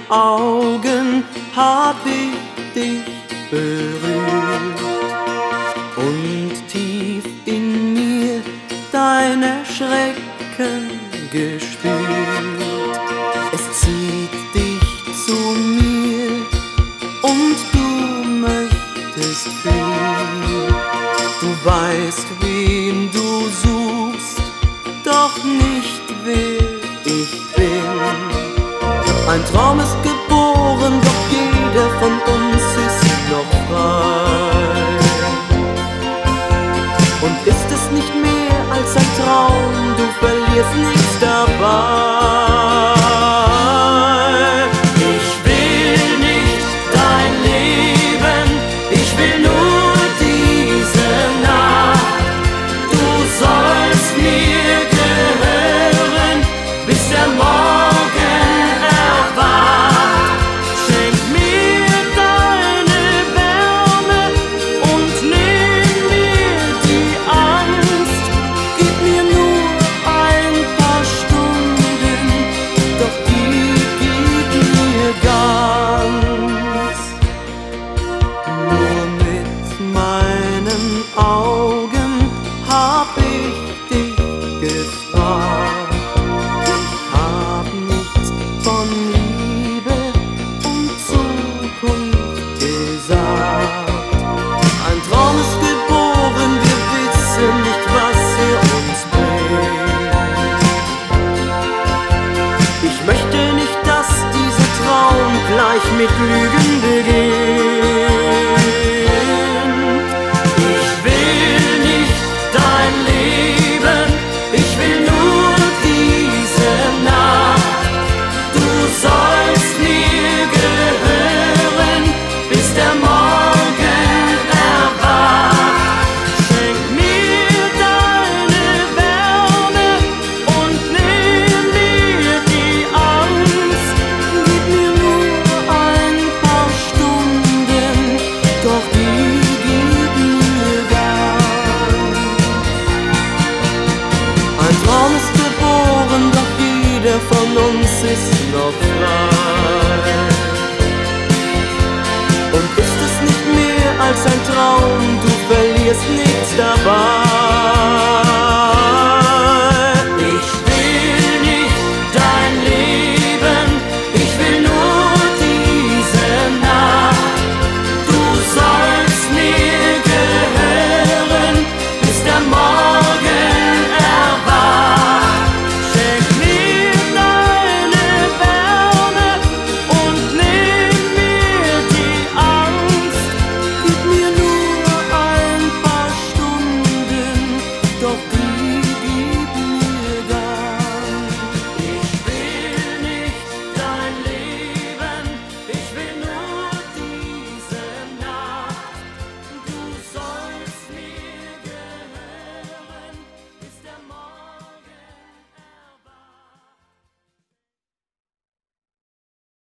Augen hab ich dich berührt und tief in mir dein Erschrecken gespürt. Es zieht dich zu mir und du möchtest fliehen. Du weißt, wen du suchst, doch nicht wer ich bin. Ein Traum ist geboren, doch jeder von uns ist noch frei. Und ist es nicht mehr als ein Traum, du verlierst nichts dabei. Ich will nicht dein Leben, ich will nur diese Nacht. Du sollst mir gehören, bis der Morgen erwacht. Schenk mir deine Wärme und nimm mir die Angst. Gib mir nur ein paar Stunden, doch die gib mir ganz. Nur mit meinen Augen hab ich dich gefragt. Ich hab nichts von Liebe und Zukunft gesagt. Ein Traum ist geboren, wir wissen nicht, was er uns bringt. Ich möchte nicht, dass dieser Traum gleich mit Lügen beginnt. Ich will nicht dein Leben, ich will nur diese Nacht. Du sollst mir gehören, bis der Morgen erwacht. Schenk mir deine Wärme und nimm mir die Angst. Gib mir nur ein paar Stunden, doch die gib mir ganz. Ein Traum ist geboren, doch jeder von uns ist noch frei. Und ist es nicht mehr als ein Traum, du verlierst nichts dabei.